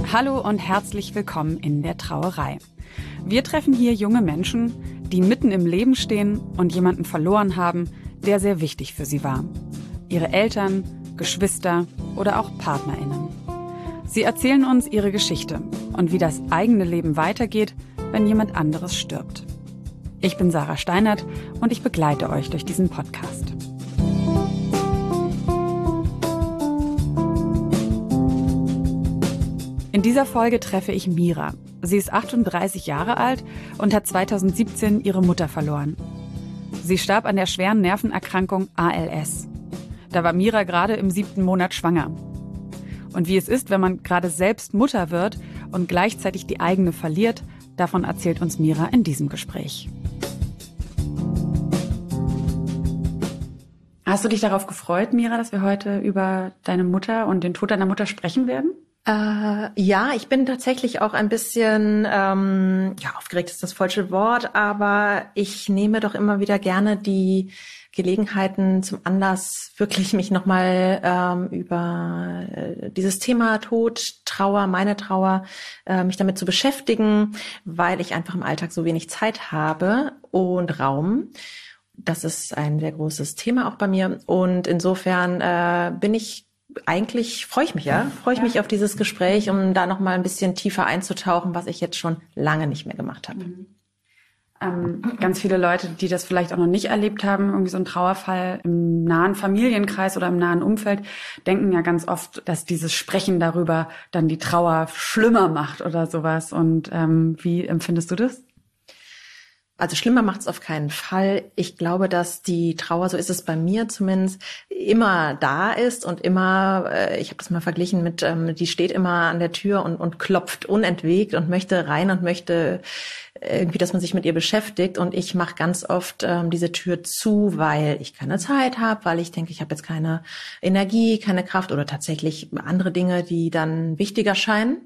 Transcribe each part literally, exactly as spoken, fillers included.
Hallo und herzlich willkommen in der Trauerei. Wir treffen hier junge Menschen, die mitten im Leben stehen und jemanden verloren haben, der sehr wichtig für sie war. Ihre Eltern, Geschwister oder auch PartnerInnen. Sie erzählen uns ihre Geschichte und wie das eigene Leben weitergeht, wenn jemand anderes stirbt. Ich bin Sarah Steinert und ich begleite euch durch diesen Podcast. In dieser Folge treffe ich Mira. Sie ist achtunddreißig Jahre alt und hat zweitausendsiebzehn ihre Mutter verloren. Sie starb an der schweren Nervenerkrankung A L S. Da war Mira gerade im siebten Monat schwanger. Und wie es ist, wenn man gerade selbst Mutter wird und gleichzeitig die eigene verliert, davon erzählt uns Mira in diesem Gespräch. Hast du dich darauf gefreut, Mira, dass wir heute über deine Mutter und den Tod deiner Mutter sprechen werden? Äh, ja, ich bin tatsächlich auch ein bisschen, ähm, ja, aufgeregt ist das falsche Wort, aber ich nehme doch immer wieder gerne die Gelegenheiten zum Anlass, wirklich mich nochmal ähm, über äh, dieses Thema Tod, Trauer, meine Trauer, äh, mich damit zu beschäftigen, weil ich einfach im Alltag so wenig Zeit habe und Raum. Das ist ein sehr großes Thema auch bei mir und insofern äh, bin ich Eigentlich freue ich mich, ja, freue ich ja. mich auf dieses Gespräch, um da noch mal ein bisschen tiefer einzutauchen, was ich jetzt schon lange nicht mehr gemacht habe. Mhm. Ähm, ganz viele Leute, die das vielleicht auch noch nicht erlebt haben, irgendwie so ein Trauerfall im nahen Familienkreis oder im nahen Umfeld, denken ja ganz oft, dass dieses Sprechen darüber dann die Trauer schlimmer macht oder sowas. Und ähm, wie empfindest du das? Also schlimmer macht es auf keinen Fall. Ich glaube, dass die Trauer, so ist es bei mir zumindest, immer da ist und immer, äh, ich habe das mal verglichen mit, ähm, die steht immer an der Tür und, und klopft unentwegt und möchte rein und möchte irgendwie, dass man sich mit ihr beschäftigt. Und ich mache ganz oft ähm, diese Tür zu, weil ich keine Zeit habe, weil ich denke, ich habe jetzt keine Energie, keine Kraft oder tatsächlich andere Dinge, die dann wichtiger scheinen.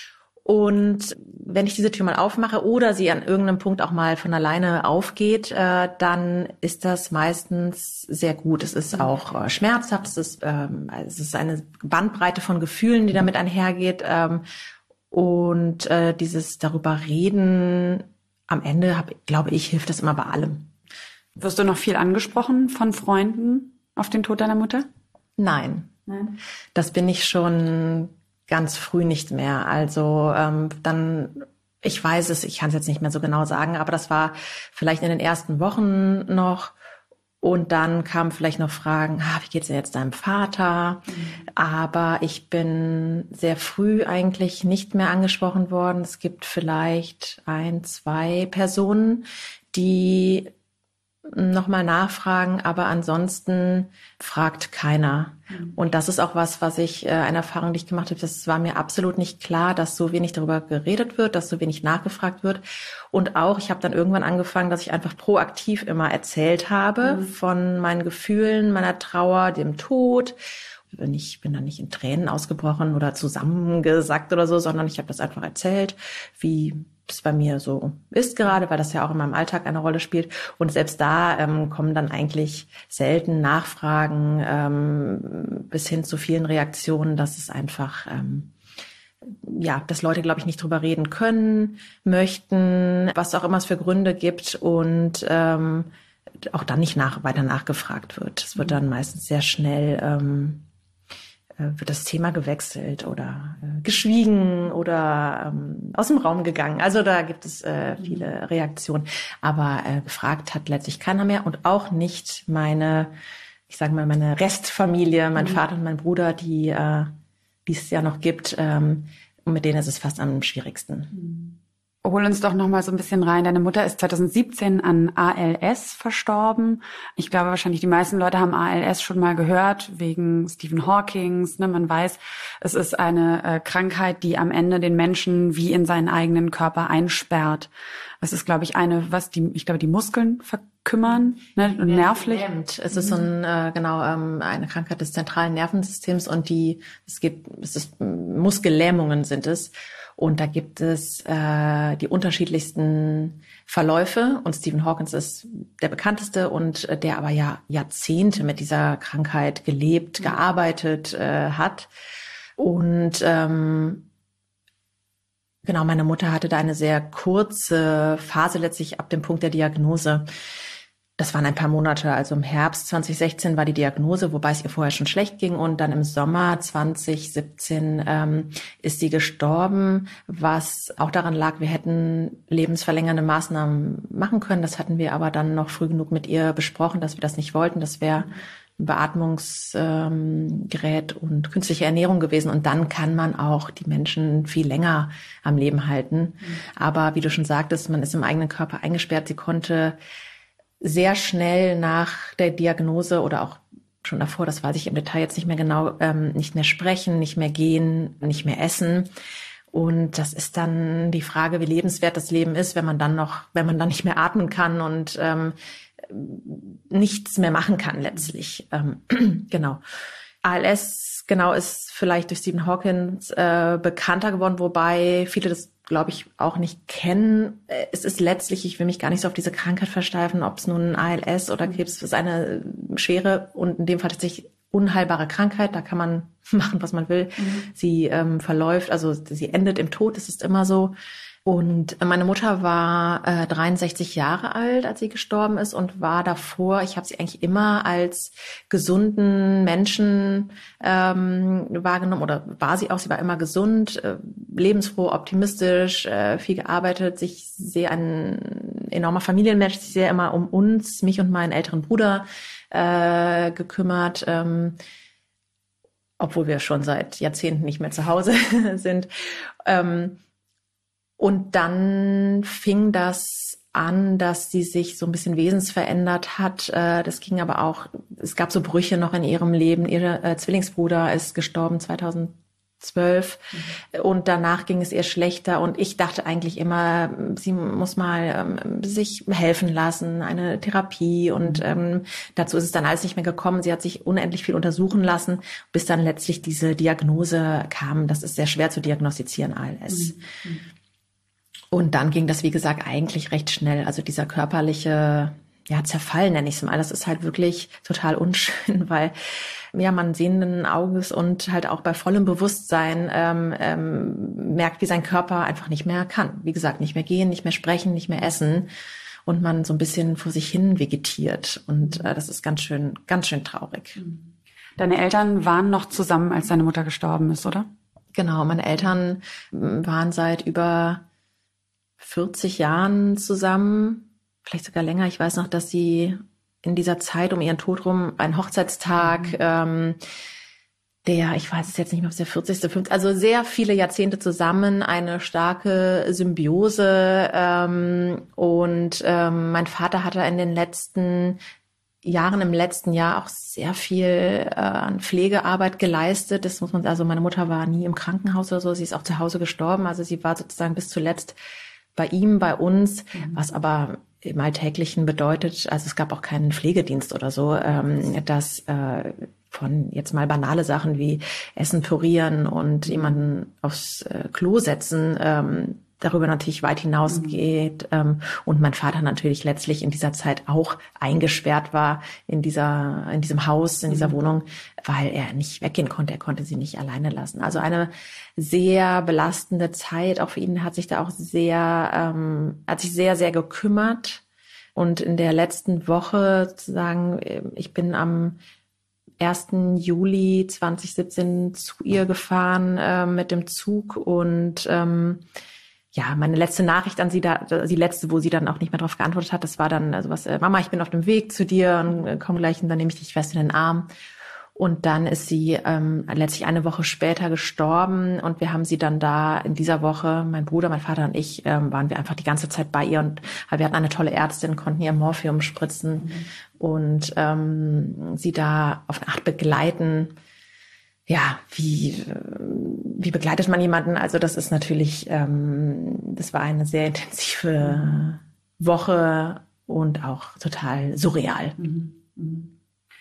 Und wenn ich diese Tür mal aufmache oder sie an irgendeinem Punkt auch mal von alleine aufgeht, äh, dann ist das meistens sehr gut. Es ist auch äh, schmerzhaft, es ist, ähm, es ist eine Bandbreite von Gefühlen, die damit einhergeht. Ähm, und äh, dieses darüber reden, am Ende, hab, glaube ich, hilft das immer bei allem. Wirst du noch viel angesprochen von Freunden auf den Tod deiner Mutter? Nein. Nein. Das bin ich schon ganz früh nicht mehr. Also ähm, dann, ich weiß es, ich kann es jetzt nicht mehr so genau sagen, aber das war vielleicht in den ersten Wochen noch. Und dann kamen vielleicht noch Fragen, ah, wie geht's denn jetzt deinem Vater? Mhm. Aber ich bin sehr früh eigentlich nicht mehr angesprochen worden. Es gibt vielleicht ein, zwei Personen, die nochmal nachfragen, aber ansonsten fragt keiner. Mhm. Und das ist auch was, was ich, äh, eine Erfahrung, die ich gemacht habe, das war mir absolut nicht klar, dass so wenig darüber geredet wird, dass so wenig nachgefragt wird. Und auch, ich habe dann irgendwann angefangen, dass ich einfach proaktiv immer erzählt habe mhm. von meinen Gefühlen, meiner Trauer, dem Tod. Ich bin dann nicht in Tränen ausgebrochen oder zusammengesackt oder so, sondern ich habe das einfach erzählt, wie es bei mir so ist gerade, weil das ja auch in meinem Alltag eine Rolle spielt. Und selbst da ähm, kommen dann eigentlich selten Nachfragen ähm, bis hin zu vielen Reaktionen, dass es einfach, ähm, ja, dass Leute, glaube ich, nicht drüber reden können, möchten, was auch immer es für Gründe gibt und ähm, auch dann nicht nach, weiter nachgefragt wird. Es wird dann meistens sehr schnell ähm, wird das Thema gewechselt oder äh, geschwiegen oder ähm, aus dem Raum gegangen. Also da gibt es äh, viele Reaktionen. Aber äh, gefragt hat letztlich keiner mehr und auch nicht meine, ich sage mal, meine Restfamilie, mein mhm. Vater und mein Bruder, die, äh, die es ja noch gibt. Ähm, und mit denen ist es fast am schwierigsten. Mhm. Hol uns doch noch mal so ein bisschen rein. Deine Mutter ist zweitausendsiebzehn an A L S verstorben. Ich glaube, wahrscheinlich die meisten Leute haben A L S schon mal gehört, wegen Stephen Hawkings. Ne? Man weiß, es ist eine äh, Krankheit, die am Ende den Menschen wie in seinen eigenen Körper einsperrt. Es ist, glaube ich, eine, was die, ich glaube, die Muskeln verkümmern, ne? Und nervlich. Es ist so ein, äh, genau, ähm, eine Krankheit des zentralen Nervensystems und die, es gibt, es ist, Muskellähmungen sind es. Und da gibt es äh, die unterschiedlichsten Verläufe. Und Stephen Hawkins ist der bekannteste und der aber ja Jahrzehnte mit dieser Krankheit gelebt, gearbeitet äh, hat. Und ähm, Genau, meine Mutter hatte da eine sehr kurze Phase letztlich ab dem Punkt der Diagnose. Das waren ein paar Monate, also im Herbst zwanzig sechzehn war die Diagnose, wobei es ihr vorher schon schlecht ging. Und dann im Sommer zwanzig siebzehn ähm, ist sie gestorben, was auch daran lag, wir hätten lebensverlängernde Maßnahmen machen können. Das hatten wir aber dann noch früh genug mit ihr besprochen, dass wir das nicht wollten. Das wäre ein Beatmungsgerät ähm, und künstliche Ernährung gewesen. Und dann kann man auch die Menschen viel länger am Leben halten. Mhm. Aber wie du schon sagtest, man ist im eigenen Körper eingesperrt. Sie konnte sehr schnell nach der Diagnose oder auch schon davor, das weiß ich im Detail jetzt nicht mehr genau, ähm, nicht mehr sprechen, nicht mehr gehen, nicht mehr essen. Und das ist dann die Frage, wie lebenswert das Leben ist, wenn man dann noch, wenn man dann nicht mehr atmen kann und ähm, nichts mehr machen kann letztlich. Ähm, genau. A L S, genau, ist vielleicht durch Stephen Hawkins äh, bekannter geworden, wobei viele das, glaube ich, auch nicht kennen. Es ist letztlich, ich will mich gar nicht so auf diese Krankheit versteifen, ob es nun A L S oder Krebs ist, eine schwere und in dem Fall tatsächlich unheilbare Krankheit. Da kann man machen, was man will. Mhm. Sie ähm, verläuft, also sie endet im Tod, das ist immer so. Und meine Mutter war äh, dreiundsechzig Jahre alt, als sie gestorben ist und war davor, ich habe sie eigentlich immer als gesunden Menschen ähm, wahrgenommen oder war sie auch, sie war immer gesund, äh, lebensfroh, optimistisch, äh, viel gearbeitet, sich sehr ein enormer Familienmensch, sich sehr immer um uns, mich und meinen älteren Bruder äh, gekümmert, ähm, obwohl wir schon seit Jahrzehnten nicht mehr zu Hause sind. Ähm, Und dann fing das an, dass sie sich so ein bisschen wesensverändert hat. Das ging aber auch, es gab so Brüche noch in ihrem Leben. Ihr äh, Zwillingsbruder ist gestorben zweitausendzwölf mhm. und danach ging es ihr schlechter. Und ich dachte eigentlich immer, sie muss mal ähm, sich helfen lassen, eine Therapie. Und ähm, dazu ist es dann alles nicht mehr gekommen. Sie hat sich unendlich viel untersuchen lassen, bis dann letztlich diese Diagnose kam. Das ist sehr schwer zu diagnostizieren, A L S. Mhm. Und dann ging das, wie gesagt, eigentlich recht schnell. Also dieser körperliche, ja, Zerfall nenne ich es mal. Das ist halt wirklich total unschön, weil ja man sehenden Auges und halt auch bei vollem Bewusstsein ähm, ähm, merkt, wie sein Körper einfach nicht mehr kann. Wie gesagt, nicht mehr gehen, nicht mehr sprechen, nicht mehr essen und man so ein bisschen vor sich hin vegetiert. Und äh, das ist ganz schön, ganz schön traurig. Deine Eltern waren noch zusammen, als deine Mutter gestorben ist, oder? Genau, meine Eltern waren seit über vierzig Jahren zusammen, vielleicht sogar länger. Ich weiß noch, dass sie in dieser Zeit um ihren Tod rum einen Hochzeitstag, mhm. ähm, der, ich weiß es jetzt nicht mehr, ob es der vierzigste, fünfzigste, also sehr viele Jahrzehnte zusammen, eine starke Symbiose. Ähm, und ähm, mein Vater hatte in den letzten Jahren, im letzten Jahr auch sehr viel äh, an Pflegearbeit geleistet. Das muss man, also meine Mutter war nie im Krankenhaus oder so, sie ist auch zu Hause gestorben. Also sie war sozusagen bis zuletzt bei ihm, bei uns, mhm. was aber im Alltäglichen bedeutet, also es gab auch keinen Pflegedienst oder so, ähm, dass äh, von jetzt mal banale Sachen wie Essen pürieren und jemanden aufs äh, Klo setzen, ähm, darüber natürlich weit hinausgeht. Mhm. Ähm, und mein Vater natürlich letztlich in dieser Zeit auch eingesperrt war in dieser, in diesem Haus, in dieser mhm. Wohnung, weil er nicht weggehen konnte. Er konnte sie nicht alleine lassen. Also eine sehr belastende Zeit. Auch für ihn hat sich da auch sehr, ähm, hat sich sehr, sehr gekümmert. Und in der letzten Woche sozusagen, ich bin am ersten Juli zweitausendsiebzehn zu ihr gefahren äh, mit dem Zug und ähm, ja, meine letzte Nachricht an sie, da, die letzte, wo sie dann auch nicht mehr darauf geantwortet hat, das war dann also was, äh, Mama, ich bin auf dem Weg zu dir und äh, komm gleich und dann nehme ich dich fest in den Arm. Und dann ist sie ähm, letztlich eine Woche später gestorben und wir haben sie dann da in dieser Woche, mein Bruder, mein Vater und ich, ähm, waren wir einfach die ganze Zeit bei ihr und wir hatten eine tolle Ärztin, konnten ihr Morphium spritzen mhm. und ähm, sie da auf eine Art begleiten. Ja, wie wie begleitet man jemanden? Also das ist natürlich, ähm, das war eine sehr intensive mhm. Woche und auch total surreal. Mhm. Mhm.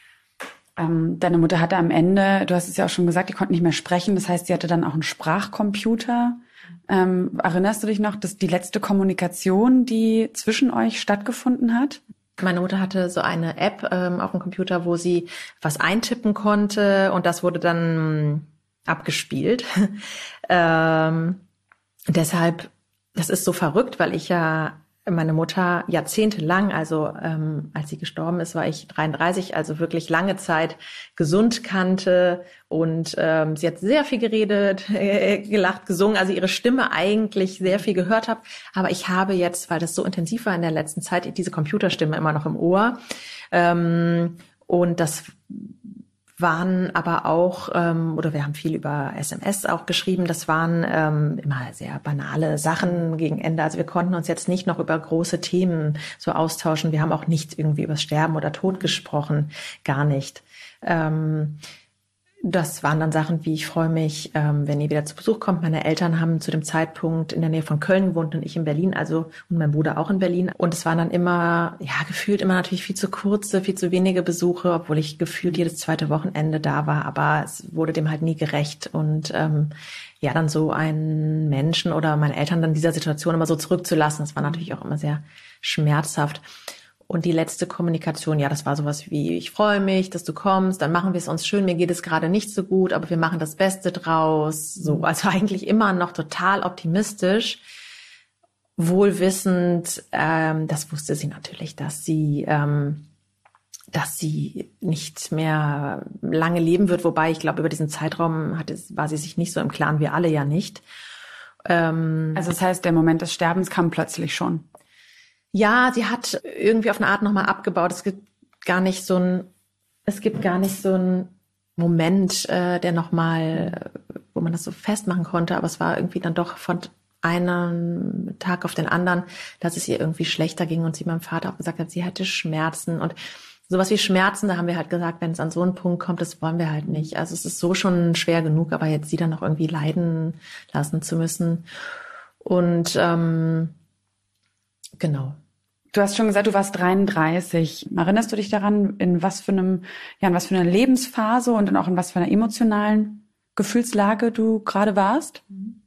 Ähm, deine Mutter hatte am Ende, du hast es ja auch schon gesagt, die konnte nicht mehr sprechen. Das heißt, sie hatte dann auch einen Sprachcomputer. Ähm, erinnerst du dich noch, dass die letzte Kommunikation, die zwischen euch stattgefunden hat? Meine Mutter hatte so eine App ähm, auf dem Computer, wo sie was eintippen konnte und das wurde dann abgespielt. ähm, deshalb, das ist so verrückt, weil ich ja meine Mutter jahrzehntelang, also ähm, als sie gestorben ist, war ich dreiunddreißig, also wirklich lange Zeit gesund kannte und ähm, sie hat sehr viel geredet, äh, gelacht, gesungen, also ihre Stimme eigentlich sehr viel gehört habe. Aber ich habe jetzt, weil das so intensiv war in der letzten Zeit, diese Computerstimme immer noch im Ohr ähm, und das waren aber auch, ähm, oder wir haben viel über S M S auch geschrieben, das waren ähm, immer sehr banale Sachen gegen Ende. Also wir konnten uns jetzt nicht noch über große Themen so austauschen. Wir haben auch nicht irgendwie über Sterben oder Tod gesprochen, gar nicht. Ähm, Das waren dann Sachen wie, ich freue mich, ähm, wenn ihr wieder zu Besuch kommt. Meine Eltern haben zu dem Zeitpunkt in der Nähe von Köln gewohnt und ich in Berlin, also und mein Bruder auch in Berlin. Und es waren dann immer, ja, gefühlt immer natürlich viel zu kurze, viel zu wenige Besuche, obwohl ich gefühlt jedes zweite Wochenende da war. Aber es wurde dem halt nie gerecht. Und ähm, ja, dann so einen Menschen oder meine Eltern dann in dieser Situation immer so zurückzulassen, das war natürlich auch immer sehr schmerzhaft. Und die letzte Kommunikation, ja, das war sowas wie, ich freue mich, dass du kommst, dann machen wir es uns schön, mir geht es gerade nicht so gut, aber wir machen das Beste draus. So, also eigentlich immer noch total optimistisch, wohlwissend, ähm, das wusste sie natürlich, dass sie, ähm, dass sie nicht mehr lange leben wird, wobei ich glaube, über diesen Zeitraum hatte, war sie sich nicht so im Klaren, wir alle ja nicht. Ähm, also das heißt, der Moment des Sterbens kam plötzlich schon. Ja, sie hat irgendwie auf eine Art nochmal abgebaut. Es gibt gar nicht so ein, es gibt gar nicht so ein Moment, äh, der nochmal, wo man das so festmachen konnte. Aber es war irgendwie dann doch von einem Tag auf den anderen, dass es ihr irgendwie schlechter ging und sie meinem Vater auch gesagt hat, sie hätte Schmerzen und sowas wie Schmerzen. Da haben wir halt gesagt, wenn es an so einen Punkt kommt, das wollen wir halt nicht. Also es ist so schon schwer genug, aber jetzt sie dann noch irgendwie leiden lassen zu müssen. Und ähm, genau. Du hast schon gesagt, du warst dreiunddreißig. Erinnerst du dich daran, in was für einem, ja, in was für einer Lebensphase und dann auch in was für einer emotionalen Gefühlslage du gerade warst?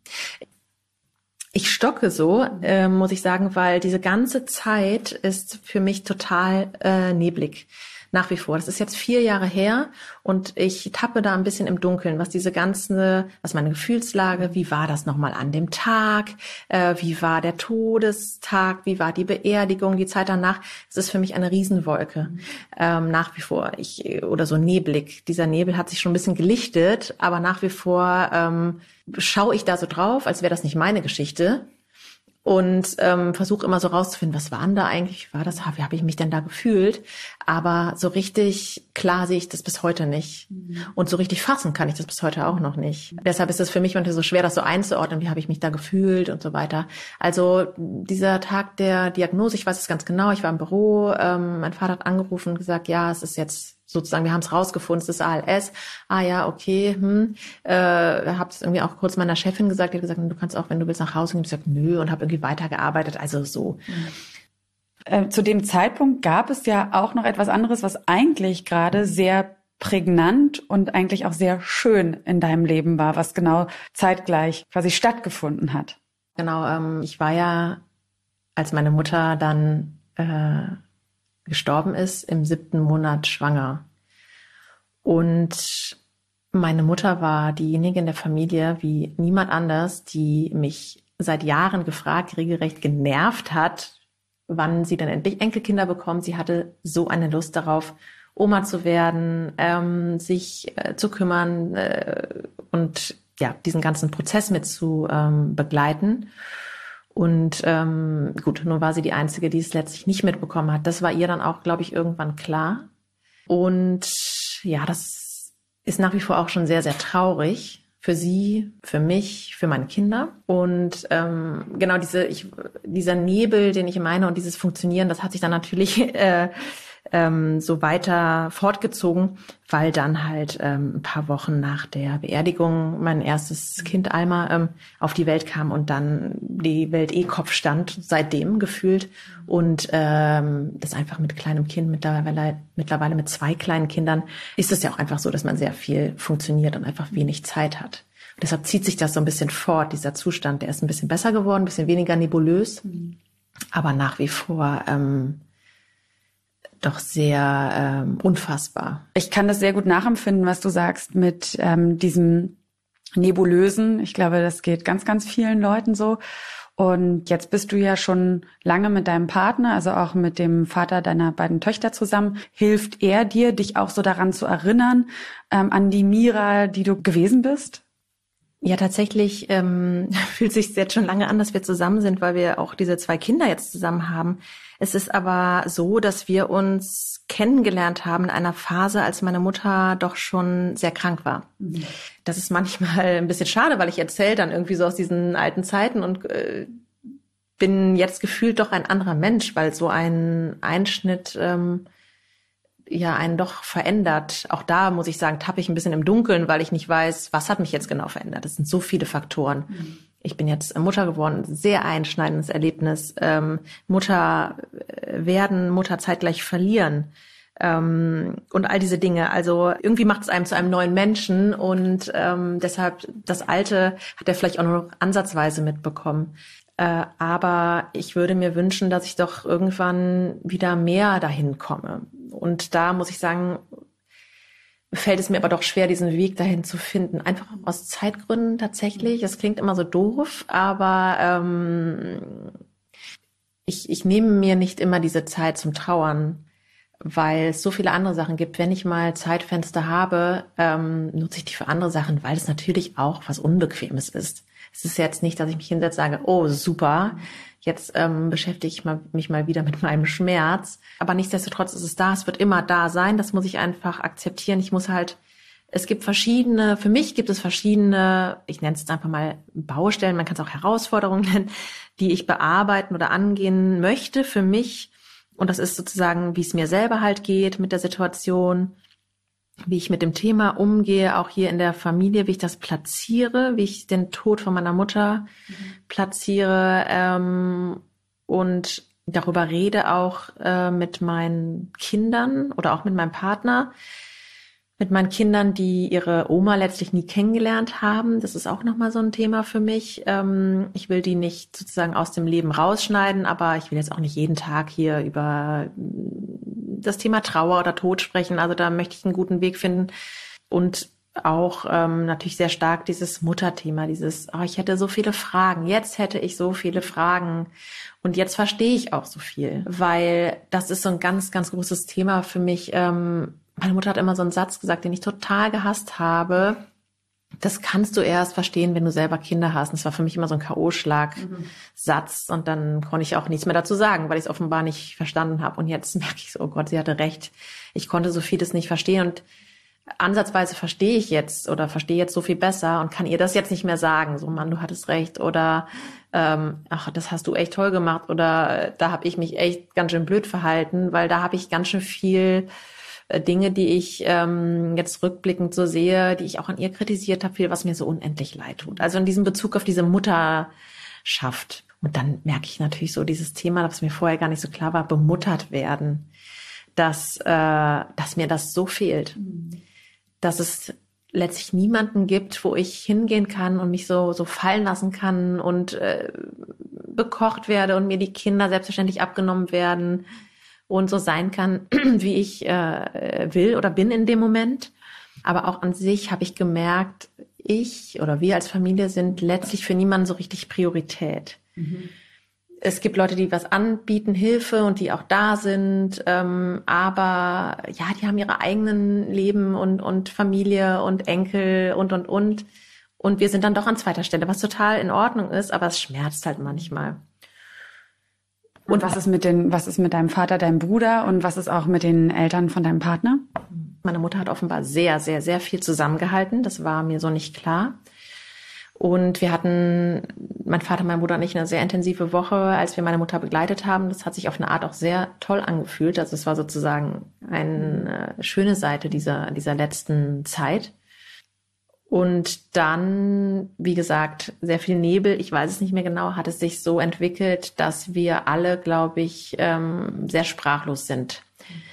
Ich stocke so, äh, muss ich sagen, weil diese ganze Zeit ist für mich total äh, neblig. Nach wie vor. Das ist jetzt vier Jahre her und ich tappe da ein bisschen im Dunkeln, was diese ganze, was meine Gefühlslage, wie war das nochmal an dem Tag, äh, wie war der Todestag, wie war die Beerdigung, die Zeit danach. Es ist für mich eine Riesenwolke, ähm, nach wie vor. Ich, oder so neblig. Dieser Nebel hat sich schon ein bisschen gelichtet, aber nach wie vor ähm, schaue ich da so drauf, als wäre das nicht meine Geschichte. Und ähm, versuche immer so rauszufinden, was war denn da eigentlich, wie war das, wie habe ich mich denn da gefühlt? Aber so richtig klar sehe ich das bis heute nicht. Mhm. Und so richtig fassen kann ich das bis heute auch noch nicht. Mhm. Deshalb ist es für mich manchmal so schwer, das so einzuordnen, wie habe ich mich da gefühlt und so weiter. Also dieser Tag der Diagnose, ich weiß es ganz genau, ich war im Büro, ähm, mein Vater hat angerufen und gesagt, ja, es ist jetzt sozusagen, wir haben es rausgefunden, es ist A L S. Ah ja, okay. Hm. Äh, habe es irgendwie auch kurz meiner Chefin gesagt. Die hat gesagt, du kannst auch, wenn du willst, nach Hause gehen. Ich habe gesagt, nö, und habe irgendwie weitergearbeitet. Also so. Mhm. Äh, zu dem Zeitpunkt gab es ja auch noch etwas anderes, was eigentlich gerade sehr prägnant und eigentlich auch sehr schön in deinem Leben war, was genau zeitgleich quasi stattgefunden hat. Genau. Ähm, ich war ja, als meine Mutter dann äh, gestorben ist, im siebten Monat schwanger. Und meine Mutter war diejenige in der Familie wie niemand anders, die mich seit Jahren gefragt, regelrecht genervt hat, wann sie dann endlich Enkelkinder bekommt. Sie hatte so eine Lust darauf, Oma zu werden, ähm, sich äh, zu kümmern äh, und ja, diesen ganzen Prozess mit zu ähm, begleiten. Und ähm, gut, nun war sie die Einzige, die es letztlich nicht mitbekommen hat. Das war ihr dann auch, glaube ich, irgendwann klar. Und ja, das ist nach wie vor auch schon sehr, sehr traurig für sie, für mich, für meine Kinder. Und ähm, genau diese, ich, dieser Nebel, den ich meine und dieses Funktionieren, das hat sich dann natürlich äh, ähm, so weiter fortgezogen, weil dann halt ähm, ein paar Wochen nach der Beerdigung mein erstes Kind Alma ähm, auf die Welt kam und dann die Welt eh Kopf stand, seitdem gefühlt. Und ähm, das einfach mit kleinem Kind, mittlerweile, mittlerweile mit zwei kleinen Kindern, ist es ja auch einfach so, dass man sehr viel funktioniert und einfach wenig Zeit hat. Und deshalb zieht sich das so ein bisschen fort, dieser Zustand. Der ist ein bisschen besser geworden, ein bisschen weniger nebulös, mhm. aber nach wie vor ähm, doch sehr ähm, unfassbar. Ich kann das sehr gut nachempfinden, was du sagst mit ähm, diesem nebulösen. Ich glaube, das geht ganz, ganz vielen Leuten so. Und jetzt bist du ja schon lange mit deinem Partner, also auch mit dem Vater deiner beiden Töchter zusammen. Hilft er dir, dich auch so daran zu erinnern, ähm, an die Mira, die du gewesen bist? Ja, tatsächlich ähm, fühlt sich jetzt schon lange an, dass wir zusammen sind, weil wir auch diese zwei Kinder jetzt zusammen haben. Es ist aber so, dass wir uns kennengelernt haben in einer Phase, als meine Mutter doch schon sehr krank war. Mhm. Das ist manchmal ein bisschen schade, weil ich erzähle dann irgendwie so aus diesen alten Zeiten und äh, bin jetzt gefühlt doch ein anderer Mensch, weil so ein Einschnitt ähm, ja einen doch verändert. Auch da muss ich sagen, tappe ich ein bisschen im Dunkeln, weil ich nicht weiß, was hat mich jetzt genau verändert. Es sind so viele Faktoren. Mhm. Ich bin jetzt Mutter geworden, sehr einschneidendes Erlebnis. Ähm, Mutter werden, Mutter zeitgleich verlieren ähm, und all diese Dinge. Also irgendwie macht es einem zu einem neuen Menschen und ähm, deshalb das Alte hat er vielleicht auch nur noch ansatzweise mitbekommen. Äh, aber ich würde mir wünschen, dass ich doch irgendwann wieder mehr dahin komme. Und da muss ich sagen, fällt es mir aber doch schwer, diesen Weg dahin zu finden. Einfach aus Zeitgründen tatsächlich. Das klingt immer so doof, aber ähm, ich, ich nehme mir nicht immer diese Zeit zum Trauern, weil es so viele andere Sachen gibt. Wenn ich mal Zeitfenster habe, ähm, nutze ich die für andere Sachen, weil es natürlich auch was Unbequemes ist. Es ist jetzt nicht, dass ich mich hinsetze und sage, oh super, jetzt ähm, beschäftige ich mal, mich mal wieder mit meinem Schmerz. Aber nichtsdestotrotz ist es da, es wird immer da sein. Das muss ich einfach akzeptieren. Ich muss halt, es gibt verschiedene, für mich gibt es verschiedene, ich nenne es jetzt einfach mal Baustellen, man kann es auch Herausforderungen nennen, die ich bearbeiten oder angehen möchte für mich. Und das ist sozusagen, wie es mir selber halt geht mit der Situation, wie ich mit dem Thema umgehe, auch hier in der Familie, wie ich das platziere, wie ich den Tod von meiner Mutter mhm. platziere ähm, und darüber rede auch äh, mit meinen Kindern oder auch mit meinem Partner, mit meinen Kindern, die ihre Oma letztlich nie kennengelernt haben. Das ist auch nochmal so ein Thema für mich. Ähm, ich will die nicht sozusagen aus dem Leben rausschneiden, aber ich will jetzt auch nicht jeden Tag hier über das Thema Trauer oder Tod sprechen. Also da möchte ich einen guten Weg finden. Und auch ähm, natürlich sehr stark dieses Mutterthema, dieses, oh, ich hätte so viele Fragen, jetzt hätte ich so viele Fragen und jetzt verstehe ich auch so viel, weil das ist so ein ganz, ganz großes Thema für mich. Ähm, meine Mutter hat immer so einen Satz gesagt, den ich total gehasst habe. Das kannst du erst verstehen, wenn du selber Kinder hast. Und das war für mich immer so ein K O-Schlag-Satz. Und dann konnte ich auch nichts mehr dazu sagen, weil ich es offenbar nicht verstanden habe. Und jetzt merke ich so, oh Gott, sie hatte recht. Ich konnte so vieles nicht verstehen. Und ansatzweise verstehe ich jetzt oder verstehe jetzt so viel besser und kann ihr das jetzt nicht mehr sagen. So, Mann, du hattest recht. Oder, ähm, ach, das hast du echt toll gemacht. Oder da habe ich mich echt ganz schön blöd verhalten, weil da habe ich ganz schön viel Dinge, die ich ähm, jetzt rückblickend so sehe, die ich auch an ihr kritisiert habe, viel, was mir so unendlich leid tut. Also in diesem Bezug auf diese Mutterschaft. Und dann merke ich natürlich so dieses Thema, was mir vorher gar nicht so klar war, bemuttert werden, dass, äh, dass mir das so fehlt. Mhm. Dass es letztlich niemanden gibt, wo ich hingehen kann und mich so so fallen lassen kann und äh, bekocht werde und mir die Kinder selbstverständlich abgenommen werden und so sein kann, wie ich äh, will oder bin in dem Moment. Aber auch an sich habe ich gemerkt, ich oder wir als Familie sind letztlich für niemanden so richtig Priorität. Mhm. Es gibt Leute, die was anbieten, Hilfe und die auch da sind, ähm, aber ja, die haben ihre eigenen Leben und und Familie und Enkel und und und und wir sind dann doch an zweiter Stelle, was total in Ordnung ist, aber es schmerzt halt manchmal. Und was ist mit den, was ist mit deinem Vater, deinem Bruder und was ist auch mit den Eltern von deinem Partner? Meine Mutter hat offenbar sehr, sehr, sehr viel zusammengehalten. Das war mir so nicht klar. Und wir hatten, mein Vater, mein Bruder und ich, eine sehr intensive Woche, als wir meine Mutter begleitet haben. Das hat sich auf eine Art auch sehr toll angefühlt. Also es war sozusagen eine schöne Seite dieser, dieser letzten Zeit. Und dann, wie gesagt, sehr viel Nebel. Ich weiß es nicht mehr genau, hat es sich so entwickelt, dass wir alle, glaube ich, ähm, sehr sprachlos sind.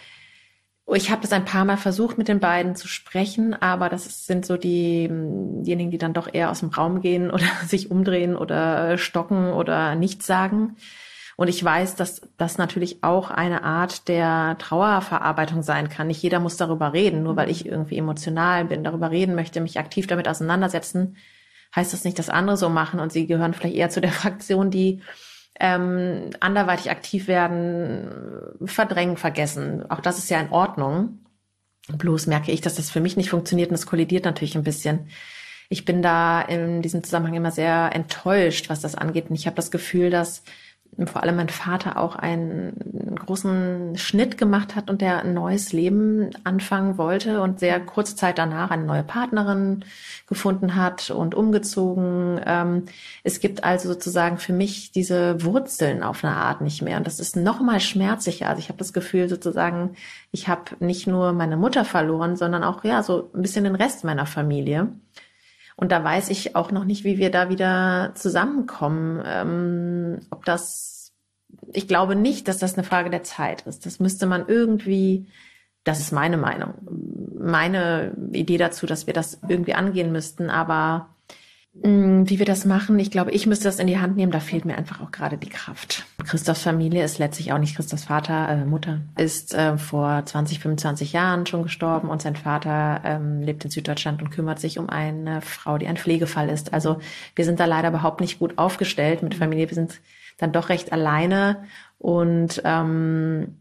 Ich habe das ein paar Mal versucht, mit den beiden zu sprechen, aber das sind so die, diejenigen, die dann doch eher aus dem Raum gehen oder sich umdrehen oder stocken oder nichts sagen. Und ich weiß, dass das natürlich auch eine Art der Trauerverarbeitung sein kann. Nicht jeder muss darüber reden, nur weil ich irgendwie emotional bin, darüber reden möchte, mich aktiv damit auseinandersetzen, heißt das nicht, dass andere so machen. Und sie gehören vielleicht eher zu der Fraktion, die ähm, anderweitig aktiv werden, verdrängen, vergessen. Auch das ist ja in Ordnung. Bloß merke ich, dass das für mich nicht funktioniert und das kollidiert natürlich ein bisschen. Ich bin da in diesem Zusammenhang immer sehr enttäuscht, was das angeht. Und ich habe das Gefühl, dass vor allem mein Vater auch einen großen Schnitt gemacht hat und der ein neues Leben anfangen wollte und sehr kurze Zeit danach eine neue Partnerin gefunden hat und umgezogen. Es gibt also sozusagen für mich diese Wurzeln auf eine Art nicht mehr. Und das ist noch mal schmerzlicher. Also ich habe das Gefühl sozusagen, ich habe nicht nur meine Mutter verloren, sondern auch ja so ein bisschen den Rest meiner Familie. Und da weiß ich auch noch nicht, wie wir da wieder zusammenkommen. Ähm, ob das, ich glaube nicht, dass das eine Frage der Zeit ist. Das müsste man irgendwie, das ist meine Meinung, meine Idee dazu, dass wir das irgendwie angehen müssten. Aber mh, wie wir das machen, ich glaube, ich müsste das in die Hand nehmen. Da fehlt mir einfach auch gerade die Kraft. Christophs Familie ist letztlich auch nicht Christophs Vater, äh, Mutter, ist äh, vor zwanzig, fünfundzwanzig Jahren schon gestorben und sein Vater ähm, lebt in Süddeutschland und kümmert sich um eine Frau, die ein Pflegefall ist. Also wir sind da leider überhaupt nicht gut aufgestellt mit Familie. Wir sind dann doch recht alleine und ähm,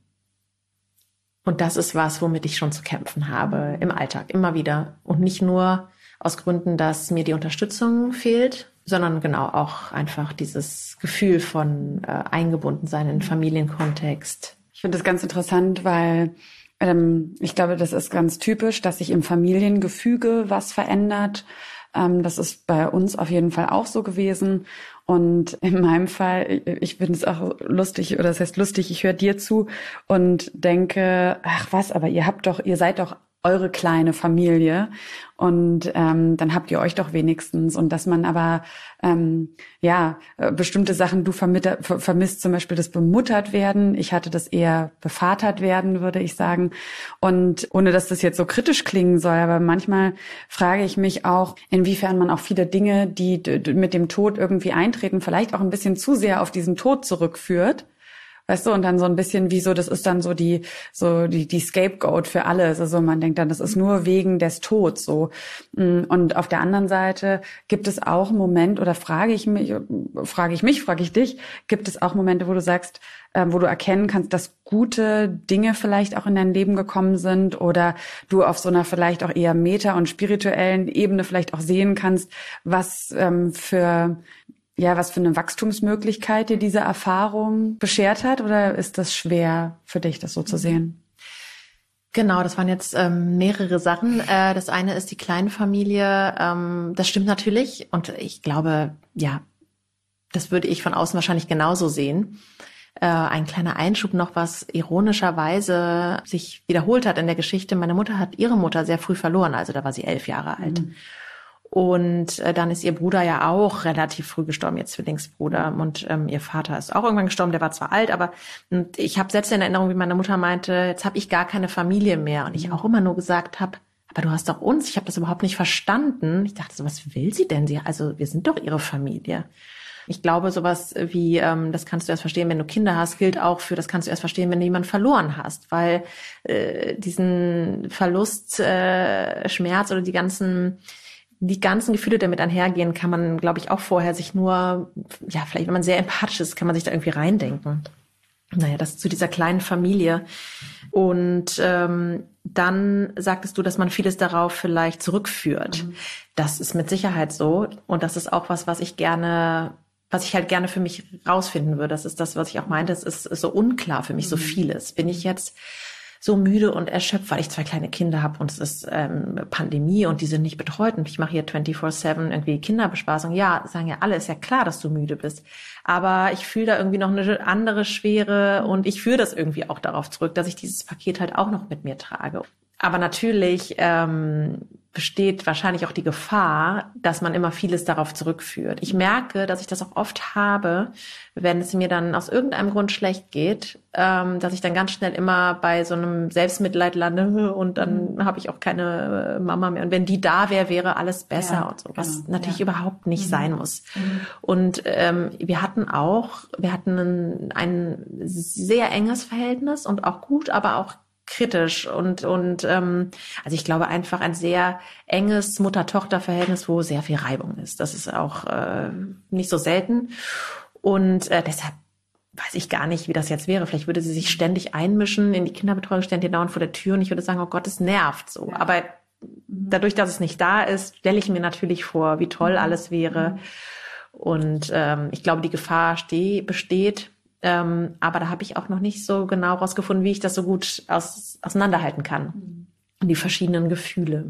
und das ist was, womit ich schon zu kämpfen habe im Alltag, immer wieder. Und nicht nur aus Gründen, dass mir die Unterstützung fehlt, sondern genau auch einfach dieses Gefühl von äh, Eingebundensein in den Familienkontext. Ich finde das ganz interessant, weil ähm, ich glaube, das ist ganz typisch, dass sich im Familiengefüge was verändert. Ähm, das ist bei uns auf jeden Fall auch so gewesen. Und in meinem Fall, ich finde es auch lustig, oder das heißt lustig, ich höre dir zu und denke, ach was, aber ihr habt doch, ihr seid doch eure kleine Familie und ähm, dann habt ihr euch doch wenigstens. Und dass man aber ähm, ja bestimmte Sachen, du vermitter, ver, vermisst zum Beispiel das bemuttert werden. Ich hatte das eher bevatert werden, würde ich sagen. Und ohne, dass das jetzt so kritisch klingen soll, aber manchmal frage ich mich auch, inwiefern man auch viele Dinge, die d- d- mit dem Tod irgendwie eintreten, vielleicht auch ein bisschen zu sehr auf diesen Tod zurückführt. Weißt du, und dann so ein bisschen wie so, das ist dann so die, so die, die Scapegoat für alles. Also man denkt dann, das ist nur wegen des Todes so. Und auf der anderen Seite gibt es auch einen Moment, oder frage ich mich, frage ich mich, frage ich dich, gibt es auch Momente, wo du sagst, äh, wo du erkennen kannst, dass gute Dinge vielleicht auch in dein Leben gekommen sind oder du auf so einer vielleicht auch eher meta- und spirituellen Ebene vielleicht auch sehen kannst, was ähm, für Ja, was für eine Wachstumsmöglichkeit dir diese Erfahrung beschert hat? Oder ist das schwer für dich, das so zu sehen? Genau, das waren jetzt ähm, mehrere Sachen. Äh, das eine ist die Kleinfamilie. Ähm, das stimmt natürlich. Und ich glaube, ja, das würde ich von außen wahrscheinlich genauso sehen. Äh, ein kleiner Einschub noch, was ironischerweise sich wiederholt hat in der Geschichte. Meine Mutter hat ihre Mutter sehr früh verloren. Also da war sie elf Jahre alt. Mhm. Und äh, dann ist ihr Bruder ja auch relativ früh gestorben, ihr Zwillingsbruder. Und ähm, ihr Vater ist auch irgendwann gestorben, der war zwar alt, aber und ich habe selbst in Erinnerung, wie meine Mutter meinte, jetzt habe ich gar keine Familie mehr. Und ich auch immer nur gesagt habe, aber du hast doch uns. Ich habe das überhaupt nicht verstanden. Ich dachte so, was will sie denn? Sie, also wir sind doch ihre Familie. Ich glaube, sowas wie, ähm, das kannst du erst verstehen, wenn du Kinder hast, gilt auch für, das kannst du erst verstehen, wenn du jemanden verloren hast. Weil äh, diesen Verlust, äh, Schmerz oder die ganzen... Die ganzen Gefühle, die damit einhergehen, kann man, glaube ich, auch vorher sich nur, ja, vielleicht, wenn man sehr empathisch ist, kann man sich da irgendwie reindenken. Naja, das zu dieser kleinen Familie. Und ähm, dann sagtest du, dass man vieles darauf vielleicht zurückführt. Mhm. Das ist mit Sicherheit so. Und das ist auch was, was ich gerne, was ich halt gerne für mich rausfinden würde. Das ist das, was ich auch meinte. Es ist, ist so unklar für mich, mhm. so vieles. Bin ich jetzt so müde und erschöpft, weil ich zwei kleine Kinder habe und es ist ähm, Pandemie und die sind nicht betreut und ich mache hier vierundzwanzig sieben irgendwie Kinderbespaßung. Ja, sagen ja alle, ist ja klar, dass du müde bist. Aber ich fühle da irgendwie noch eine andere Schwere und ich führe das irgendwie auch darauf zurück, dass ich dieses Paket halt auch noch mit mir trage. Aber natürlich ähm, besteht wahrscheinlich auch die Gefahr, dass man immer vieles darauf zurückführt. Ich merke, dass ich das auch oft habe, wenn es mir dann aus irgendeinem Grund schlecht geht, ähm, dass ich dann ganz schnell immer bei so einem Selbstmitleid lande und dann mhm. habe ich auch keine Mama mehr. Und wenn die da wäre, wäre alles besser ja, und so, was genau. natürlich ja. überhaupt nicht mhm. sein muss. Mhm. Und ähm, wir hatten auch, wir hatten ein, ein sehr enges Verhältnis und auch gut, aber auch kritisch und und ähm, also ich glaube einfach ein sehr enges Mutter-Tochter-Verhältnis, wo sehr viel Reibung ist. Das ist auch äh, nicht so selten und äh, deshalb weiß ich gar nicht, wie das jetzt wäre. Vielleicht würde sie sich ständig einmischen in die Kinderbetreuung, ständig dauernd vor der Tür und ich würde sagen, oh Gott, es nervt so. Ja. Aber dadurch, dass es nicht da ist, stelle ich mir natürlich vor, wie toll alles wäre. Und ähm, ich glaube, die Gefahr steh, besteht. Ähm, aber da habe ich auch noch nicht so genau rausgefunden, wie ich das so gut aus, auseinanderhalten kann. Mhm. Die verschiedenen Gefühle.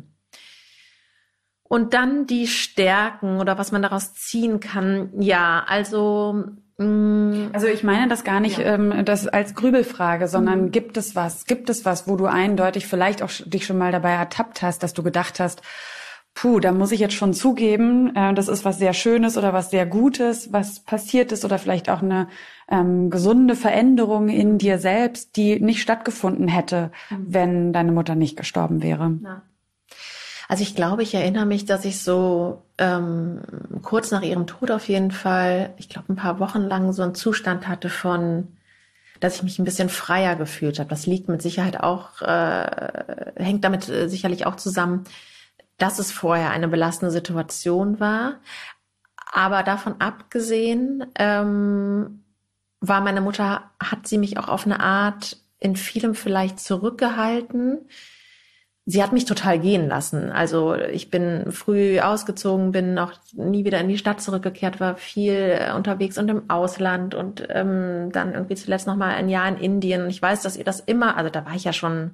Und dann die Stärken oder was man daraus ziehen kann. Ja, also... Mh, also ich meine das gar nicht ja. ähm, das als Grübelfrage, sondern mhm. gibt es was? Gibt es was, wo du eindeutig vielleicht auch dich schon mal dabei ertappt hast, dass du gedacht hast, puh, da muss ich jetzt schon zugeben, äh, das ist was sehr Schönes oder was sehr Gutes, was passiert ist oder vielleicht auch eine ähm, gesunde Veränderung in dir selbst, die nicht stattgefunden hätte, mhm. wenn deine Mutter nicht gestorben wäre. Ja. Also ich glaube, ich erinnere mich, dass ich so ähm, kurz nach ihrem Tod auf jeden Fall, ich glaube ein paar Wochen lang so einen Zustand hatte von, dass ich mich ein bisschen freier gefühlt habe. Das liegt mit Sicherheit auch, äh, hängt damit äh, sicherlich auch zusammen, dass es vorher eine belastende Situation war. Aber davon abgesehen, ähm, war meine Mutter, hat sie mich auch auf eine Art in vielem vielleicht zurückgehalten. Sie hat mich total gehen lassen. Also ich bin früh ausgezogen, bin auch nie wieder in die Stadt zurückgekehrt, war viel unterwegs und im Ausland und ähm, dann irgendwie zuletzt noch mal ein Jahr in Indien. Und ich weiß, dass ihr das immer, also da war ich ja schon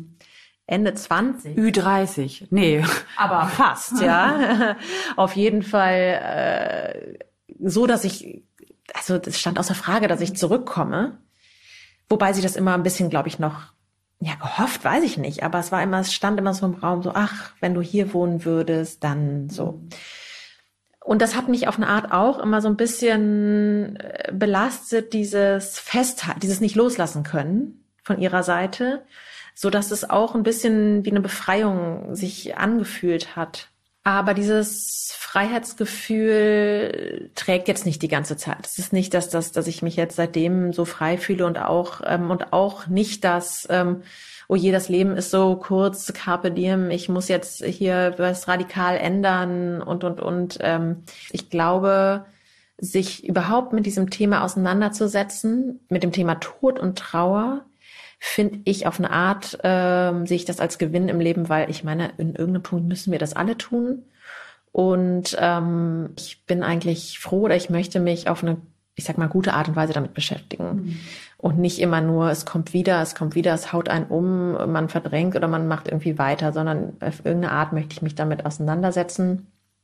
Ende zwanzig. Ü dreißig, nee. Aber fast, ja. Auf jeden Fall äh, so, dass ich, also das stand außer Frage, dass ich zurückkomme. Wobei sie das immer ein bisschen, glaube ich, noch, ja, gehofft, weiß ich nicht. Aber es war immer, es stand immer so im Raum so, ach, wenn du hier wohnen würdest, dann so. Und das hat mich auf eine Art auch immer so ein bisschen belastet, dieses Festhalten, dieses nicht loslassen können von ihrer Seite, so dass es auch ein bisschen wie eine Befreiung sich angefühlt hat. Aber dieses Freiheitsgefühl trägt jetzt nicht die ganze Zeit. Es ist nicht, dass das, dass ich mich jetzt seitdem so frei fühle und auch ähm, und auch nicht, dass ähm, oh je, das Leben ist so kurz, carpe diem, ich muss jetzt hier was radikal ändern und und und. Ähm, ich glaube, sich überhaupt mit diesem Thema auseinanderzusetzen, mit dem Thema Tod und Trauer, finde ich auf eine Art, ähm, sehe ich das als Gewinn im Leben, weil ich meine, in irgendeinem Punkt müssen wir das alle tun. Und ähm, ich bin eigentlich froh oder ich möchte mich auf eine, ich sag mal, gute Art und Weise damit beschäftigen. Mhm. Und nicht immer nur, es kommt wieder, es kommt wieder, es haut einen um, man verdrängt oder man macht irgendwie weiter, sondern auf irgendeine Art möchte ich mich damit auseinandersetzen.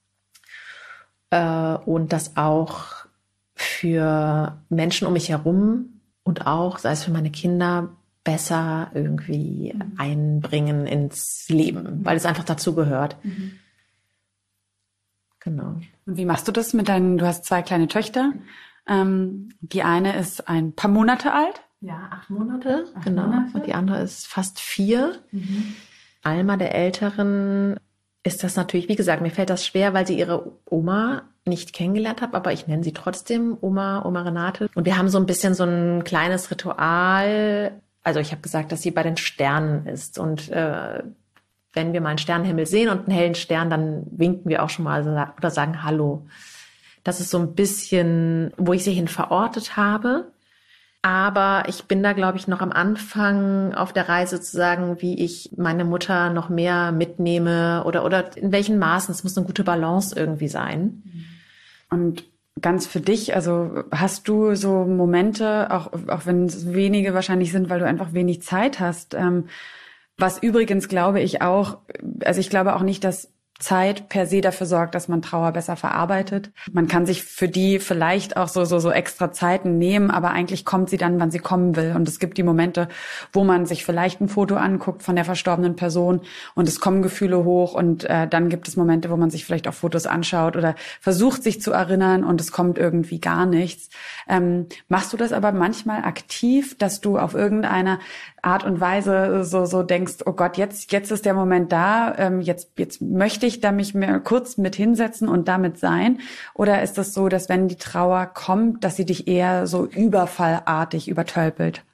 Äh, und das auch für Menschen um mich herum und auch, sei es für meine Kinder, besser irgendwie mhm. einbringen ins Leben, weil es einfach dazu gehört. Mhm. Genau. Und wie machst du das mit deinen, du hast zwei kleine Töchter. Ähm, die eine ist ein paar Monate alt. Ja, acht Monate. Acht genau. Monate. Und die andere ist fast vier. Mhm. Alma, der Älteren, ist das natürlich, wie gesagt, mir fällt das schwer, weil sie ihre Oma nicht kennengelernt hat, aber ich nenne sie trotzdem Oma, Oma Renate. Und wir haben so ein bisschen so ein kleines Ritual. Also ich habe gesagt, dass sie bei den Sternen ist und äh, wenn wir mal einen Sternenhimmel sehen und einen hellen Stern, dann winken wir auch schon mal oder sagen Hallo. Das ist so ein bisschen, wo ich sie hin verortet habe. Aber ich bin da, glaube ich, noch am Anfang auf der Reise zu sagen, wie ich meine Mutter noch mehr mitnehme oder oder in welchen Maßen. Es muss eine gute Balance irgendwie sein. Und ganz für dich, also hast du so Momente, auch auch wenn es wenige wahrscheinlich sind, weil du einfach wenig Zeit hast, ähm, was übrigens glaube ich auch, also ich glaube auch nicht, dass Zeit per se dafür sorgt, dass man Trauer besser verarbeitet. Man kann sich für die vielleicht auch so so so extra Zeiten nehmen, aber eigentlich kommt sie dann, wann sie kommen will. Und es gibt die Momente, wo man sich vielleicht ein Foto anguckt von der verstorbenen Person und es kommen Gefühle hoch und äh, dann gibt es Momente, wo man sich vielleicht auch Fotos anschaut oder versucht, sich zu erinnern und es kommt irgendwie gar nichts. Ähm, machst du das aber manchmal aktiv, dass du auf irgendeine Art und Weise so so denkst, oh Gott, jetzt jetzt ist der Moment da, ähm, jetzt jetzt möchte ich da mich mir kurz mit hinsetzen und damit sein? Oder ist das so, dass wenn die Trauer kommt, dass sie dich eher so überfallartig übertölpelt?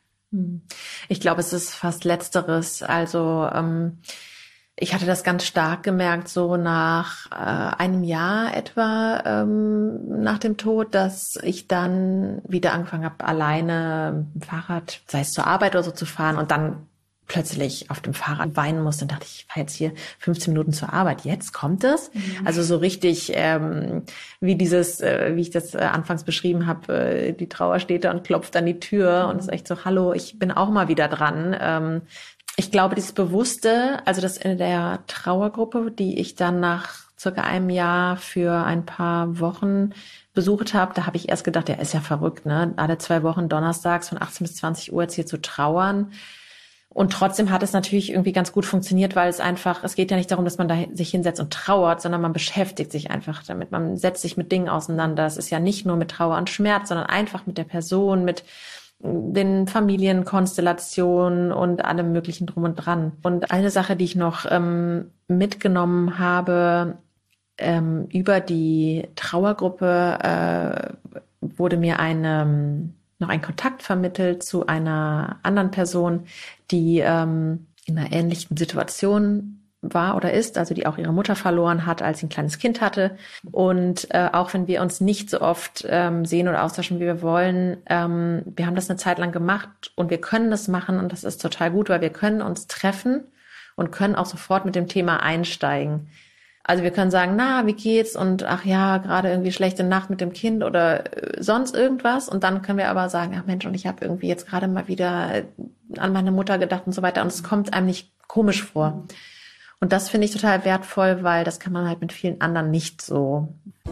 Ich glaube, es ist fast Letzteres. Also ähm, ich hatte das ganz stark gemerkt, so nach äh, einem Jahr etwa ähm, nach dem Tod, dass ich dann wieder angefangen habe, alleine mit dem Fahrrad, sei es zur Arbeit oder so, zu fahren und dann plötzlich auf dem Fahrrad weinen musste. Dann dachte ich, ich fahre jetzt hier fünfzehn Minuten zur Arbeit. Jetzt kommt es? Mhm. Also so richtig ähm, wie dieses, äh, wie ich das äh, anfangs beschrieben habe, äh, die Trauer steht da und klopft an die Tür mhm. und ist echt so, hallo, ich bin auch mal wieder dran. Ähm, ich glaube, dieses Bewusste, also das in der Trauergruppe, die ich dann nach circa einem Jahr für ein paar Wochen besucht habe, da habe ich erst gedacht, der ist ja verrückt, ne? Alle zwei Wochen donnerstags von achtzehn bis zwanzig Uhr jetzt hier zu trauern. Und trotzdem hat es natürlich irgendwie ganz gut funktioniert, weil es einfach, es geht ja nicht darum, dass man da sich hinsetzt und trauert, sondern man beschäftigt sich einfach damit. Man setzt sich mit Dingen auseinander. Es ist ja nicht nur mit Trauer und Schmerz, sondern einfach mit der Person, mit den Familienkonstellationen und allem Möglichen drum und dran. Und eine Sache, die ich noch ähm, mitgenommen habe, ähm, über die Trauergruppe äh, wurde mir eine, noch ein Kontakt vermittelt zu einer anderen Person, die ähm, in einer ähnlichen Situation war oder ist, also die auch ihre Mutter verloren hat, als sie ein kleines Kind hatte. Und äh, auch wenn wir uns nicht so oft ähm, sehen oder austauschen, wie wir wollen, ähm, wir haben das eine Zeit lang gemacht und wir können das machen und das ist total gut, weil wir können uns treffen und können auch sofort mit dem Thema einsteigen. Also wir können sagen, na, wie geht's? Und ach ja, gerade irgendwie schlechte Nacht mit dem Kind oder äh, sonst irgendwas. Und dann können wir aber sagen, ach Mensch, und ich habe irgendwie jetzt gerade mal wieder an meine Mutter gedacht und so weiter. Und es kommt einem nicht komisch vor. Und das finde ich total wertvoll, weil das kann man halt mit vielen anderen nicht so.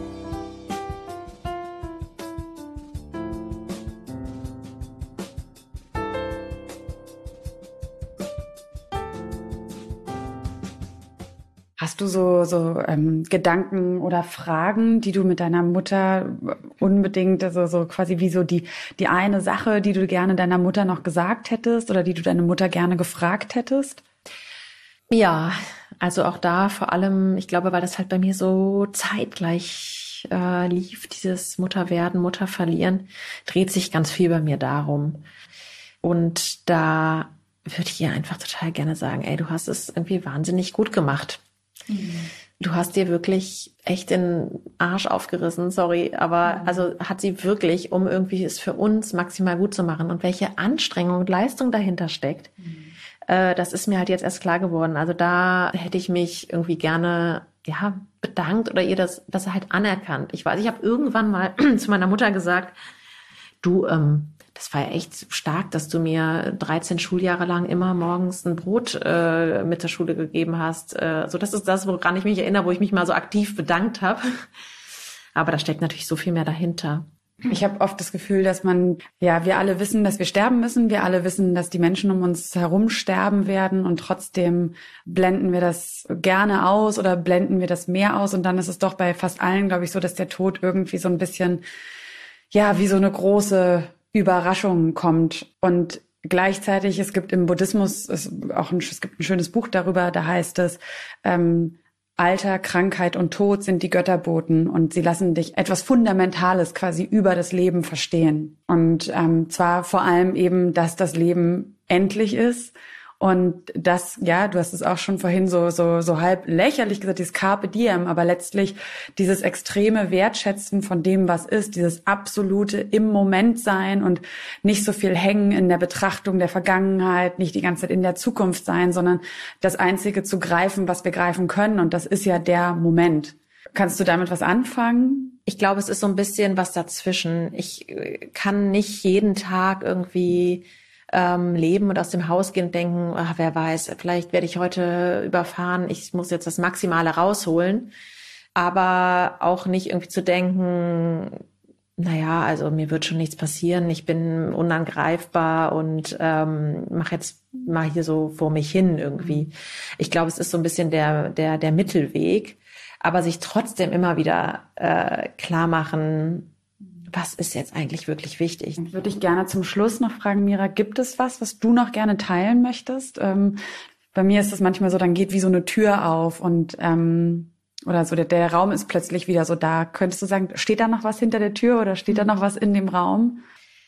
Hast du so so ähm, Gedanken oder Fragen, die du mit deiner Mutter unbedingt, also so quasi wie so die die eine Sache, die du gerne deiner Mutter noch gesagt hättest oder die du deine Mutter gerne gefragt hättest? Ja, also auch da vor allem, ich glaube, weil das halt bei mir so zeitgleich äh, lief, dieses Mutterwerden, Mutter verlieren, dreht sich ganz viel bei mir darum. Und da würde ich ihr einfach total gerne sagen, ey, du hast es irgendwie wahnsinnig gut gemacht. Mhm. Du hast dir wirklich echt den Arsch aufgerissen, sorry, aber mhm. also hat sie wirklich, um irgendwie es für uns maximal gut zu machen und welche Anstrengung und Leistung dahinter steckt. Mhm. Das ist mir halt jetzt erst klar geworden. Also da hätte ich mich irgendwie gerne ja bedankt oder ihr das, das halt anerkannt. Ich weiß, ich habe irgendwann mal zu meiner Mutter gesagt, du, ähm, das war ja echt stark, dass du mir dreizehn Schuljahre lang immer morgens ein Brot äh, mit zur Schule gegeben hast. Äh, so, das ist das, woran ich mich erinnere, wo ich mich mal so aktiv bedankt habe. Aber da steckt natürlich so viel mehr dahinter. Ich habe oft das Gefühl, dass man, ja, wir alle wissen, dass wir sterben müssen. Wir alle wissen, dass die Menschen um uns herum sterben werden und trotzdem blenden wir das gerne aus oder blenden wir das mehr aus. Und dann ist es doch bei fast allen, glaube ich, so, dass der Tod irgendwie so ein bisschen, ja, wie so eine große Überraschung kommt. Und gleichzeitig, es gibt im Buddhismus es auch ein, es gibt ein schönes Buch darüber, da heißt es, ähm, Alter, Krankheit und Tod sind die Götterboten und sie lassen dich etwas Fundamentales quasi über das Leben verstehen. Und ähm, zwar vor allem eben, dass das Leben endlich ist und das, ja, du hast es auch schon vorhin so so so halb lächerlich gesagt, dieses Carpe Diem, aber letztlich dieses extreme Wertschätzen von dem, was ist, dieses absolute im Moment sein und nicht so viel hängen in der Betrachtung der Vergangenheit, nicht die ganze Zeit in der Zukunft sein, sondern das Einzige zu greifen, was wir greifen können und das ist ja der Moment. Kannst du damit was anfangen? Ich glaube, es ist so ein bisschen was dazwischen. Ich kann nicht jeden Tag irgendwie ähm, leben und aus dem Haus gehen und denken, ach, wer weiß, vielleicht werde ich heute überfahren, ich muss jetzt das Maximale rausholen. Aber auch nicht irgendwie zu denken, naja, also mir wird schon nichts passieren, ich bin unangreifbar und ähm, mache jetzt mal hier so vor mich hin irgendwie. Ich glaube, es ist so ein bisschen der der der Mittelweg, aber sich trotzdem immer wieder äh, klar machen, was ist jetzt eigentlich wirklich wichtig. Dann würde ich gerne zum Schluss noch fragen, Mira, gibt es was, was du noch gerne teilen möchtest? Ähm, bei mir ist es manchmal so, dann geht wie so eine Tür auf und ähm, oder so, der, der Raum ist plötzlich wieder so da. Könntest du sagen, steht da noch was hinter der Tür oder steht da noch was in dem Raum?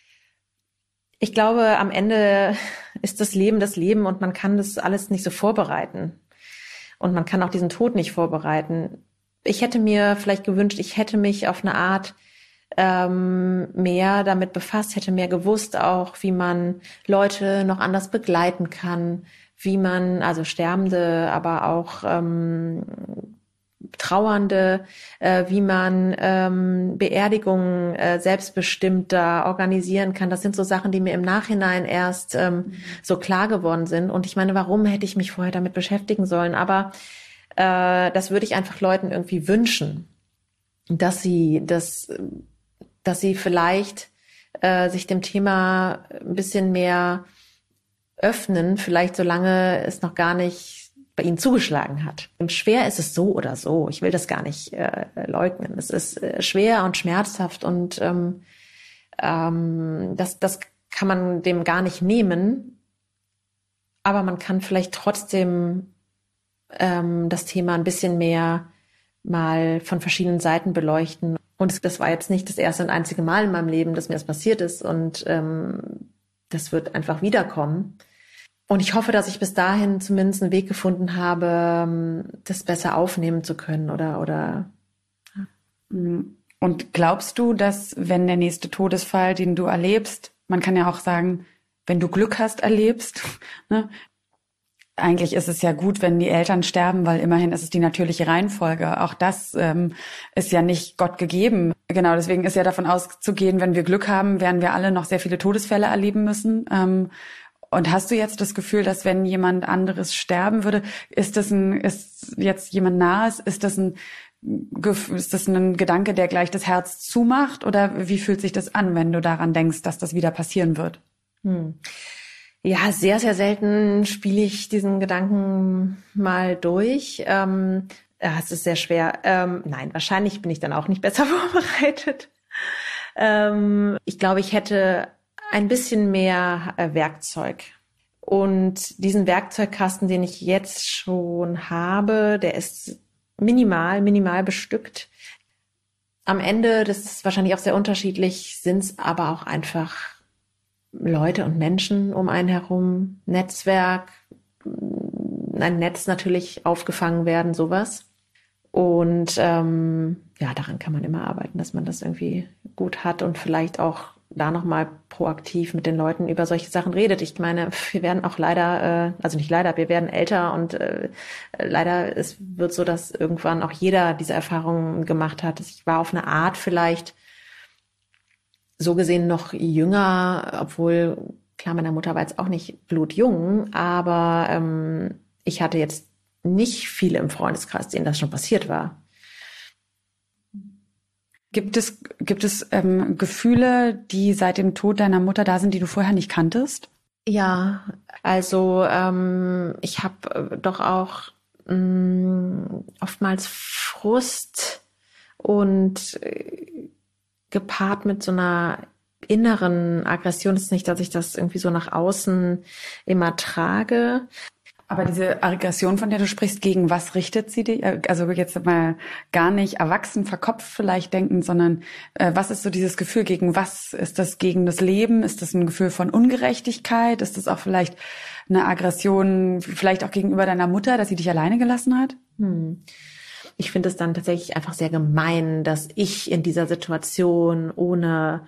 Ich glaube, am Ende ist das Leben das Leben und man kann das alles nicht so vorbereiten. Und man kann auch diesen Tod nicht vorbereiten. Ich hätte mir vielleicht gewünscht, ich hätte mich auf eine Art ähm, mehr damit befasst, hätte mehr gewusst auch, wie man Leute noch anders begleiten kann, wie man, also Sterbende, aber auch ähm, Trauernde, äh, wie man ähm, Beerdigungen äh, selbstbestimmter organisieren kann. Das sind so Sachen, die mir im Nachhinein erst ähm, mhm. so klar geworden sind. Und ich meine, warum hätte ich mich vorher damit beschäftigen sollen? Aber äh, das würde ich einfach Leuten irgendwie wünschen, dass sie das, dass sie vielleicht äh, sich dem Thema ein bisschen mehr öffnen, vielleicht solange es noch gar nicht bei ihnen zugeschlagen hat. Und schwer ist es so oder so. Ich will das gar nicht äh, leugnen. Es ist äh, schwer und schmerzhaft und ähm, ähm, das, das kann man dem gar nicht nehmen. Aber man kann vielleicht trotzdem ähm, das Thema ein bisschen mehr mal von verschiedenen Seiten beleuchten. Und das war jetzt nicht das erste und einzige Mal in meinem Leben, dass mir das passiert ist. Und ähm, das wird einfach wiederkommen. Und ich hoffe, dass ich bis dahin zumindest einen Weg gefunden habe, das besser aufnehmen zu können oder, oder. Und glaubst du, dass, wenn der nächste Todesfall, den du erlebst, man kann ja auch sagen, wenn du Glück hast, erlebst, ne? Eigentlich ist es ja gut, wenn die Eltern sterben, weil immerhin ist es die natürliche Reihenfolge. Auch das ähm, ist ja nicht Gott gegeben. Genau, deswegen ist ja davon auszugehen, wenn wir Glück haben, werden wir alle noch sehr viele Todesfälle erleben müssen. Ähm, Und hast du jetzt das Gefühl, dass wenn jemand anderes sterben würde, ist das ein, ist jetzt jemand nahes, ist das ein, ist das ein Gedanke, der gleich das Herz zumacht? Oder wie fühlt sich das an, wenn du daran denkst, dass das wieder passieren wird? Hm. Ja, sehr, sehr selten spiele ich diesen Gedanken mal durch. Ähm, ja, es ist sehr schwer. Ähm, nein, wahrscheinlich bin ich dann auch nicht besser vorbereitet. Ähm, ich glaube, ich hätte ein bisschen mehr äh, Werkzeug. Und diesen Werkzeugkasten, den ich jetzt schon habe, der ist minimal, minimal bestückt. Am Ende, das ist wahrscheinlich auch sehr unterschiedlich, sind es aber auch einfach Leute und Menschen um einen herum, Netzwerk, ein Netz natürlich aufgefangen werden, sowas. Und ähm, ja, daran kann man immer arbeiten, dass man das irgendwie gut hat und vielleicht auch da nochmal proaktiv mit den Leuten über solche Sachen redet. Ich meine, wir werden auch leider, äh, also nicht leider, wir werden älter und äh, leider es wird so, dass irgendwann auch jeder diese Erfahrungen gemacht hat. Ich war auf eine Art vielleicht so gesehen noch jünger, obwohl, klar, meine Mutter war jetzt auch nicht blutjung, aber ähm, ich hatte jetzt nicht viele im Freundeskreis, denen das schon passiert war. Gibt es, gibt es ähm, Gefühle, die seit dem Tod deiner Mutter da sind, die du vorher nicht kanntest? Ja, also ähm, ich habe doch auch mh, oftmals Frust und äh, gepaart mit so einer inneren Aggression. Es ist nicht, dass ich das irgendwie so nach außen immer trage. Aber diese Aggression, von der du sprichst, gegen was richtet sie dich? Also jetzt mal gar nicht erwachsen, verkopft vielleicht denken, sondern äh, was ist so dieses Gefühl, gegen was? Ist das gegen das Leben? Ist das ein Gefühl von Ungerechtigkeit? Ist das auch vielleicht eine Aggression, vielleicht auch gegenüber deiner Mutter, dass sie dich alleine gelassen hat? Hm. Ich finde es dann tatsächlich einfach sehr gemein, dass ich in dieser Situation ohne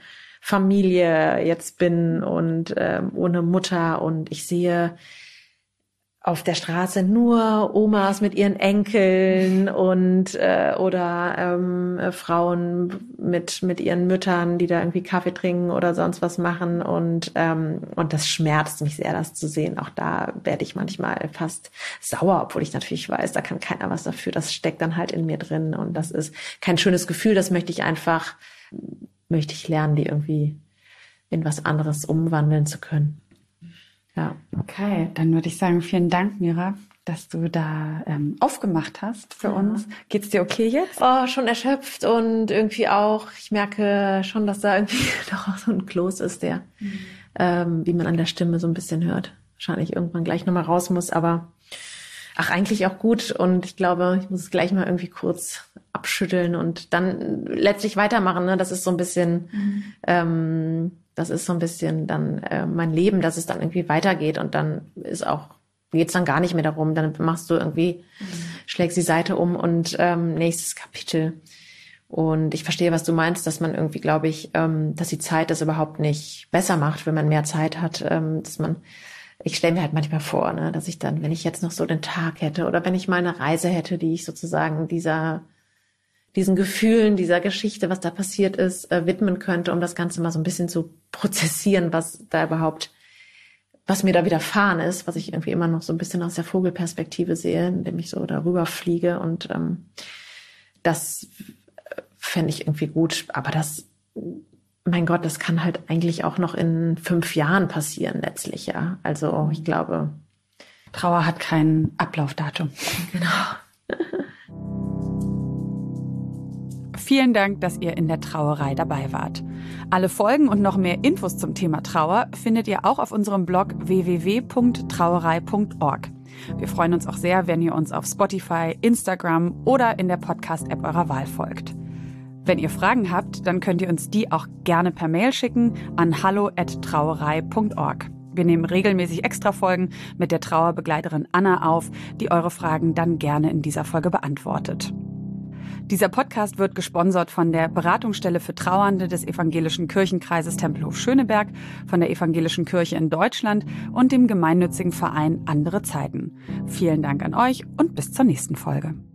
Familie jetzt bin und äh, ohne Mutter und ich sehe auf der Straße nur Omas mit ihren Enkeln und äh, oder ähm, äh, Frauen mit mit ihren Müttern, die da irgendwie Kaffee trinken oder sonst was machen und ähm, und das schmerzt mich sehr, das zu sehen. Auch da werde ich manchmal fast sauer, obwohl ich natürlich weiß, da kann keiner was dafür. Das steckt dann halt in mir drin und das ist kein schönes Gefühl. Das möchte ich einfach, möchte ich lernen, die irgendwie in was anderes umwandeln zu können. Ja. Okay, dann würde ich sagen, vielen Dank, Mira, dass du da ähm, aufgemacht hast für ja. uns. Geht's dir okay jetzt? Oh, schon erschöpft und irgendwie auch, ich merke schon, dass da irgendwie doch auch so ein Kloß ist, der, mhm. ähm, wie man an der Stimme so ein bisschen hört, wahrscheinlich irgendwann gleich nochmal raus muss, aber ach, eigentlich auch gut und ich glaube, ich muss es gleich mal irgendwie kurz abschütteln und dann letztlich weitermachen, ne? Das ist so ein bisschen, mhm. ähm, das ist so ein bisschen dann äh, mein Leben, dass es dann irgendwie weitergeht und dann ist auch, geht's dann gar nicht mehr darum, dann machst du irgendwie, mhm. schlägst die Seite um und ähm, nächstes Kapitel. Und ich verstehe, was du meinst, dass man irgendwie, glaube ich, ähm, dass die Zeit das überhaupt nicht besser macht, wenn man mehr Zeit hat, ähm, dass man, ich stelle mir halt manchmal vor, ne, dass ich dann, wenn ich jetzt noch so den Tag hätte oder wenn ich mal eine Reise hätte, die ich sozusagen dieser diesen Gefühlen, dieser Geschichte, was da passiert ist, äh, widmen könnte, um das Ganze mal so ein bisschen zu prozessieren, was da überhaupt, was mir da widerfahren ist, was ich irgendwie immer noch so ein bisschen aus der Vogelperspektive sehe, indem ich so darüber fliege und ähm, das fände ich irgendwie gut. Aber das, mein Gott, das kann halt eigentlich auch noch in fünf Jahren passieren letztlich, ja. Also ich glaube, Trauer hat kein Ablaufdatum. Genau. Vielen Dank, dass ihr in der Trauerei dabei wart. Alle Folgen und noch mehr Infos zum Thema Trauer findet ihr auch auf unserem Blog w w w punkt trauerei punkt org. Wir freuen uns auch sehr, wenn ihr uns auf Spotify, Instagram oder in der Podcast-App eurer Wahl folgt. Wenn ihr Fragen habt, dann könnt ihr uns die auch gerne per Mail schicken an hallo at trauerei punkt org. Wir nehmen regelmäßig Extra-Folgen mit der Trauerbegleiterin Anna auf, die eure Fragen dann gerne in dieser Folge beantwortet. Dieser Podcast wird gesponsert von der Beratungsstelle für Trauernde des Evangelischen Kirchenkreises Tempelhof Schöneberg, von der Evangelischen Kirche in Deutschland und dem gemeinnützigen Verein Andere Zeiten. Vielen Dank an euch und bis zur nächsten Folge.